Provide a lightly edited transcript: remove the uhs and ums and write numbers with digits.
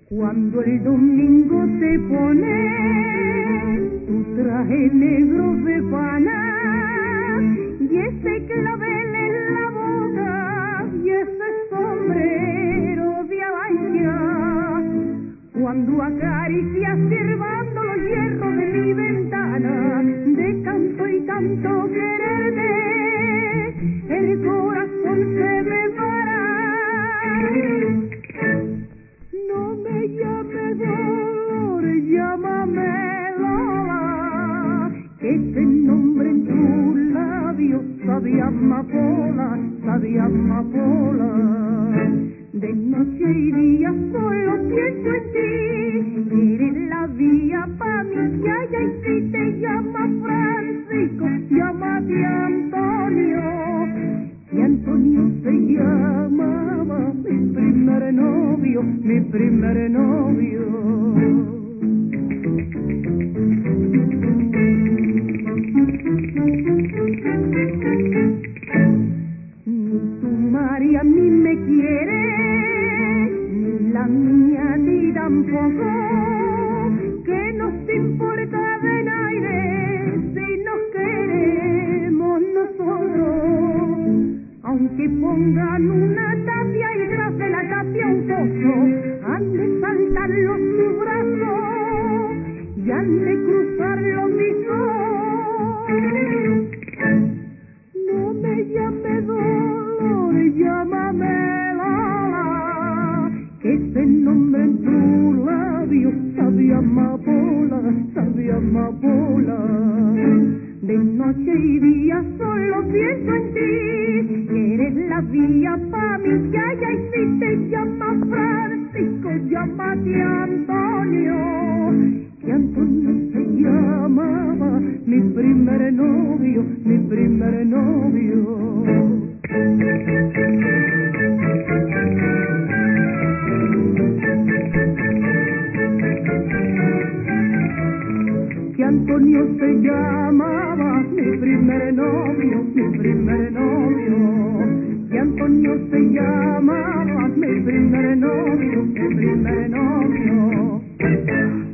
Cuando el domingo se pone tu traje negro de pana y ese clavel en la boca y ese sombrero de avancia, cuando acaricias sirvando los hierros de mi ventana, de tanto y tanto quererte, el corazón se me para. No me llames dolor, llámame Lola, que ese nombre en tu labio sabe a amapola, sabe a amapola. De noche y día solo pienso en ti, eres la vía pa' mi yaya, y si te llama Francisco, llámate Antonio, y Antonio se llamaba mi primer novio, mi primer novio. Tu María a mí me quiere, ni la mía a ti tampoco, que nos importa de nadie si nos queremos nosotros. Aunque pongan una tapia y tras de la tapia un pozo, han de saltar los sus brazos y han de cruzar los mis ojos. No me llames dolor, llámame Lola, que ese nombre en tu labio sabe a amapola, sabe a amapola. De noche y día solo pienso en ti, eres la vía pa' mi yaya, y si te llama Francisco, llámate Antonio, que Antonio se llamaba mi primer novio, mi primer novio. Que Antonio se llamaba mi primer novio, mi primer novio. Que Antonio se llamaba mi primer novio, mi primer novio.